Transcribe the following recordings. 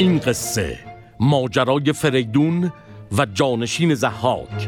این قصه ماجرای فریدون و جانشین ضحاک.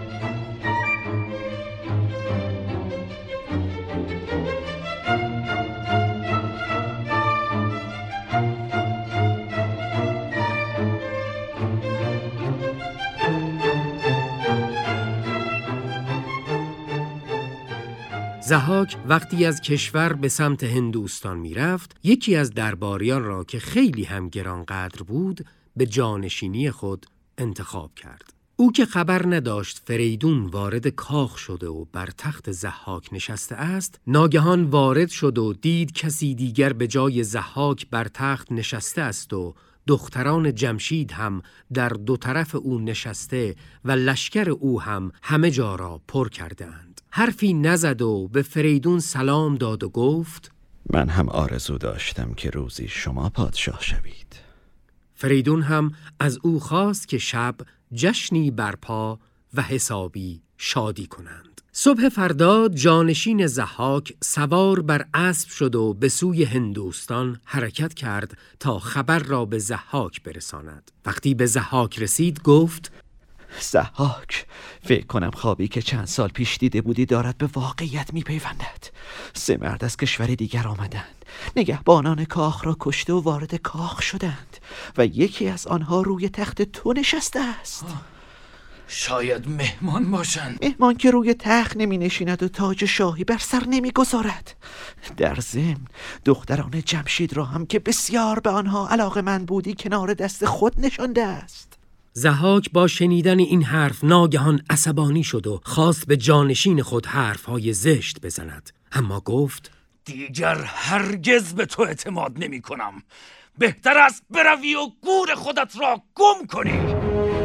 ضحاک وقتی از کشور به سمت هندوستان می رفت، یکی از درباریان را که خیلی هم گرانقدر بود به جانشینی خود انتخاب کرد. او که خبر نداشت فریدون وارد کاخ شده و بر تخت ضحاک نشسته است، ناگهان وارد شد و دید کسی دیگر به جای ضحاک بر تخت نشسته است و دختران جمشید هم در دو طرف او نشسته و لشکر او هم همه جا را پر کردند. حرفی نزد و به فریدون سلام داد و گفت: من هم آرزو داشتم که روزی شما پادشاه شوید. فریدون هم از او خواست که شب جشنی برپا و حسابی شادی کنند. صبح فردا جانشین ضحاک سوار بر اسب شد و به سوی هندوستان حرکت کرد تا خبر را به ضحاک برساند. وقتی به ضحاک رسید گفت: ضحاک، فکر کنم خوابی که چند سال پیش دیده بودی دارد به واقعیت میپیوندد. 3 مرد از کشور دیگر آمدند، نگهبانان کاخ را کشته و وارد کاخ شدند و یکی از آنها روی تخت تو نشسته است. شاید مهمان باشند. مهمان که روی تخت نمی نشیند و تاج شاهی بر سر نمی گذارد. در ضمن دختران جمشید را هم که بسیار به آنها علاقه‌مند بودی کنار دست خود نشانده است. ضحاک با شنیدن این حرف ناگهان عصبانی شد و خواست به جانشین خود حرفهای زشت بزند، اما گفت: دیگر هرگز به تو اعتماد نمی کنم. بهتر است بروی و گور خودت را گم کنی.